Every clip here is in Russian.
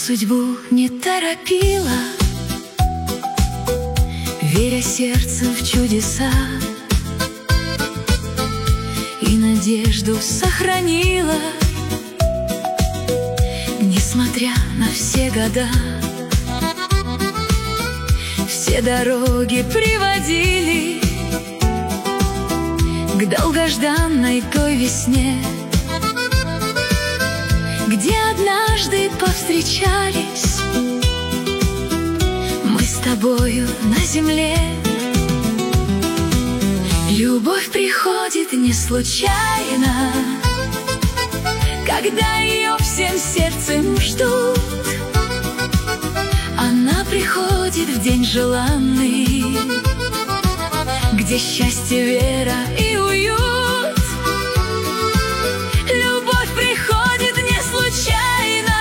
судьбу не торопила, веря сердцем в чудеса, и надежду сохранила, несмотря на все года. Все дороги приводили к долгожданной той весне, где однажды повстречались мы с тобою на земле. Любовь приходит не случайно, когда ее всем сердцем ждут. Она приходит в день желанный, где счастье, вера и уют. Любовь приходит не случайно,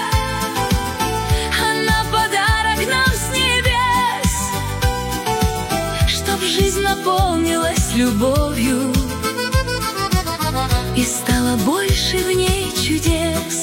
она подарок нам с небес, чтоб жизнь наполнилась любовью и стало больше в ней чудес.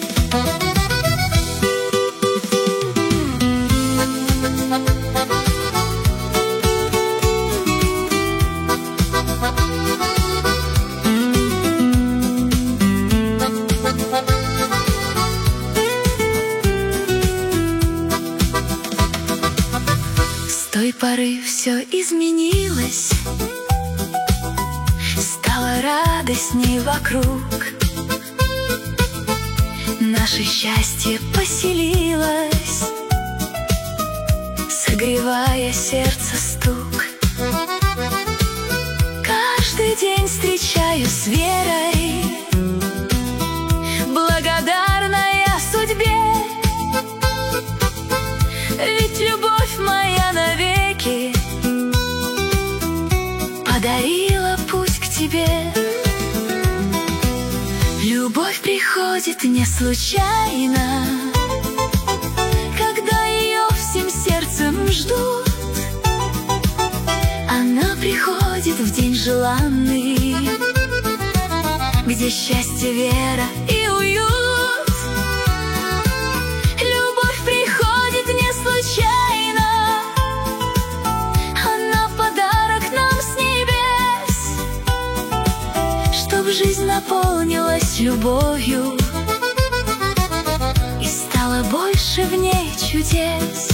С той поры все изменилось, стало радостней вокруг. Наше счастье поселилось, согревая сердце стук. Каждый день встречаю с верой, благодарная судьбе. Ведь любовь моя навеки подарила путь к тебе. Любовь приходит не случайно, когда ее всем сердцем ждут. Она приходит в день желанный, где счастье, вера и уют. Любовь приходит не случайно, она подарок нам с небес, чтоб жизнь наполнилась любовью и стало больше в ней чудес.